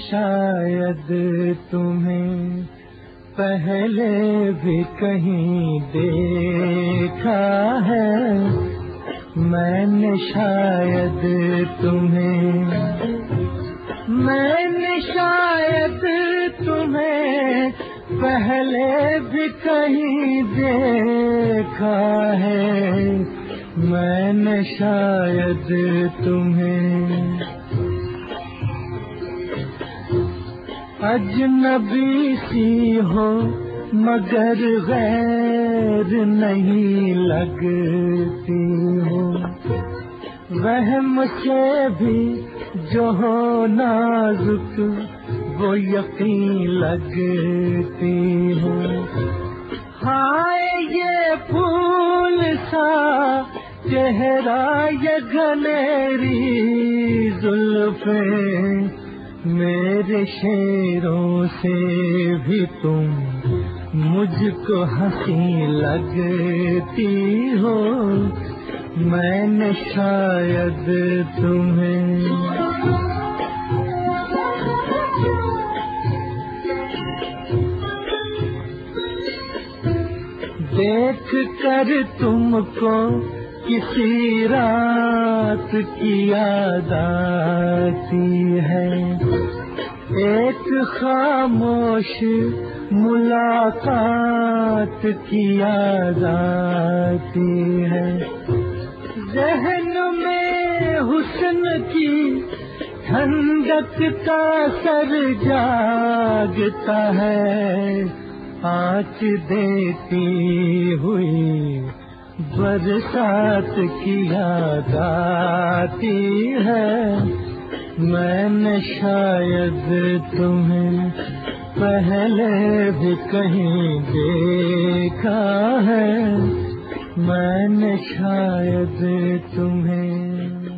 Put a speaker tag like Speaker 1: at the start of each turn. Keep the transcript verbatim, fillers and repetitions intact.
Speaker 1: शायद तुम्हें पहले भी कहीं देखा है, मैंने शायद तुम्हें मैंने शायद तुम्हें पहले भी कहीं देखा है, मैंने शायद तुम्हें अजनबी सी हो मगर गैर नहीं लगती हो, वहम से भी जो हो नाजुक वो यकीन लगती हो। हाय ये फूल सा चेहरा, ये घनेरी जुल्फें, मेरे शेरों से भी तुम मुझको हंसी लगती हो, मैंने शायद तुम्हें देख कर तुमको किसी रात की याद आती है, एक खामोश मुलाकात की याद आती है, ज़हन में हुस्न की ठंडक का सर जागता है, आँच देती हुई बरसात की याद आती है, मैंने शायद तुम्हें पहले भी कहीं देखा है, मैंने शायद तुम्हें